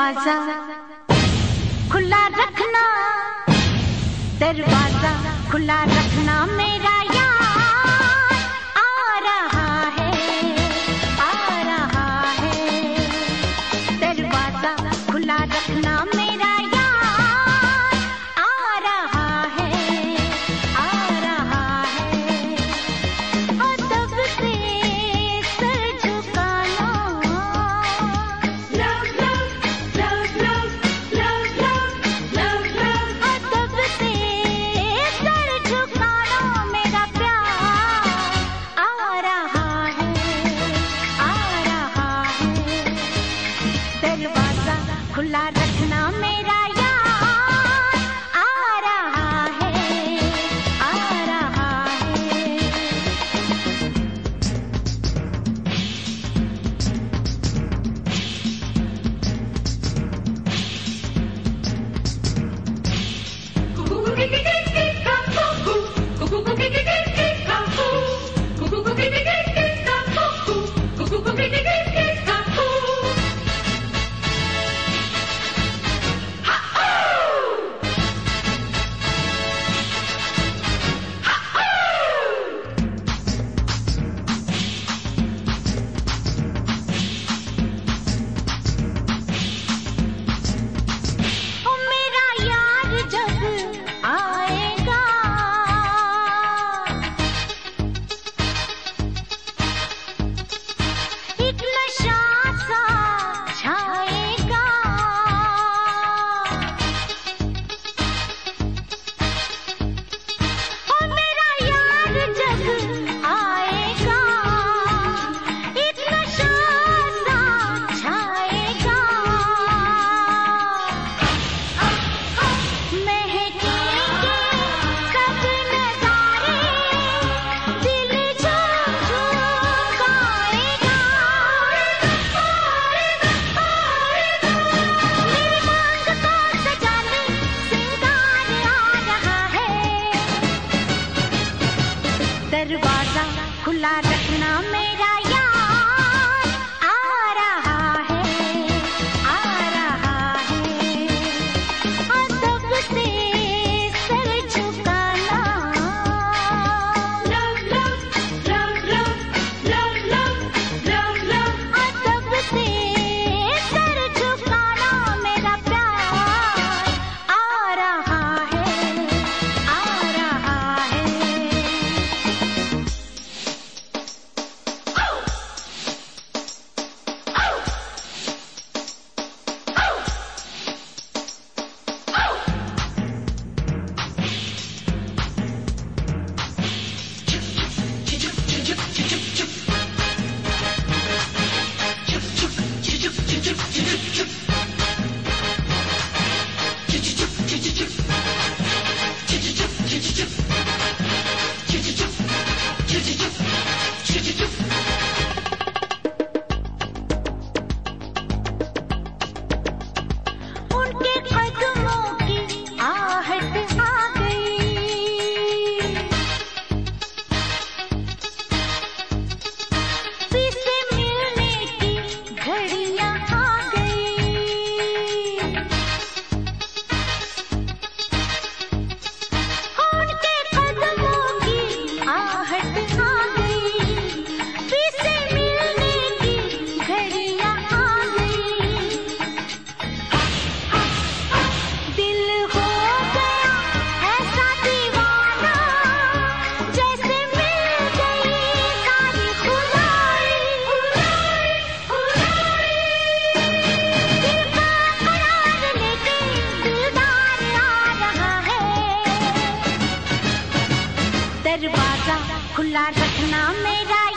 दरवाजा खुला रखना, दरवाजा खुला रखना, मेरा यार आ रहा है, आ रहा है। दरवाजा खुला रखना, मेरा यार आ रहा है, आ रहा है। और तब से सर झुकाना, love love love love love love love love. और तब से सर झुकाना, मेरा प्यार आ रहा है, आ रहा है। दरवाजा खुला रखना, मेरा यार आ रहा है, आ रहा है। ओ मेरा यार जब आएगा, एक नशा सा छाएगा। ओ मेरा यार जब आएगा, एक नशा सा छाएगा। महकेंगे सब नज़ारे, दिल झूम झूम गाएगा। मेरी मांग को सजाने सिंगार आ रहा है। दरवाजा खुला रखना, मेरा यार आ रहा है, आ रहा है। और तब से सर झुकाना, love love love love love love love love. और तब से सर झुकाना, मेरा प्यार आ रहा है, आ रहा है। उनके कदमों की आहट आ गई, फिर से मिलने की घड़ियां आ गई। उनके कदमों की आहट आ गई, फिर से मिलने की घड़ियां आ गई। दिल हो गया ऐसा दीवाना, जैसे मिल गई सारी खुदाई। दिल का करार लेके दिलदार आ रहा है। दरवाजा खुला रखना, मेरा